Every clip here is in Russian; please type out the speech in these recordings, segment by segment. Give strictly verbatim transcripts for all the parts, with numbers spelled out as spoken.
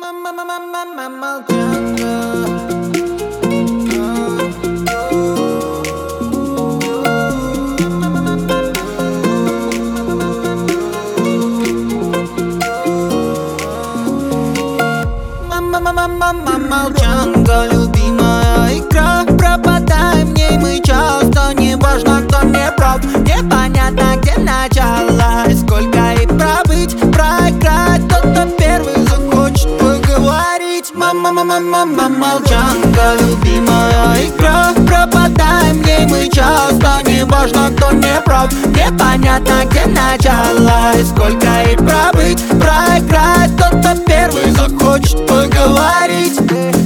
Мама, молчанка, любимая игра. Пропадаем в ней мы часто. Неважно, кто не прав. Непонятно, где начало и сколько и пробыть. Проиграть тот, кто первый захочет поговорить. Мама, мама, мама, молчанка, любимая игра. Пропадаем в ней мы часто. Неважно, кто не прав. Непонятно, где начало и сколько и пробыть. Проиграть тот, кто первый захочет поговорить.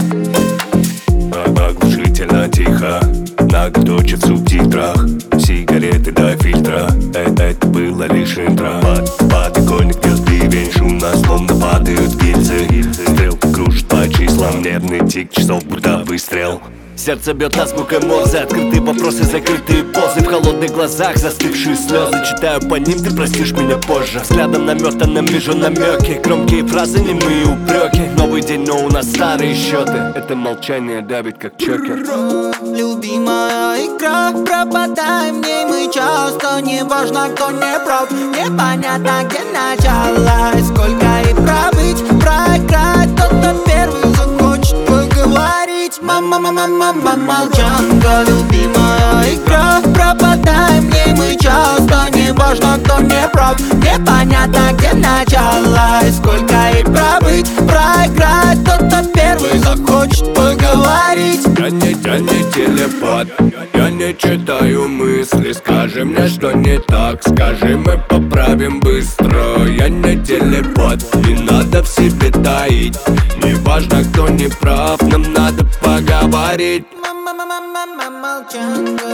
Оглушительно тихо, наготове в субтитрах. Сигареты до фильтра, это, это было лишь интро. Потихоньку пьет ливень, шумно, словно падают гильзы. Стрелка кружит по числам, нервный тик часов, будто выстрел. Сердце бьет азбукой Морзе, открытые вопросы, закрытые позы. В холодных глазах застывшие слезы. Читаю по ним, ты простишь меня позже. Взглядом наметанным вижу намеки. Громкие фразы, немые упреки. Новый день, но у нас старые счеты. Это молчание давит как чокер. Любимая игра. Пропадаем в ней мы часто. Неважно, кто не прав. Непонятно, где начало и сколько и пробыть. Проиграть тот, кто первый захочет поговорить. Мама, мама, мама, молчанка, любимая игра. Пропадаем в ней мы часто. Неважно, кто не прав. Непонятно, где начало и сколько и пробыть. Проиграть тот, кто первый захочет поговорить. Я не, я не телепат, я не читаю мысли. Скажи мне, что не так, скажи, мы поправим быстро. Я не телепат, не надо в себе таить. Неважно, кто не прав, нам надо поговорить. Мама, мама, мама, молчанка.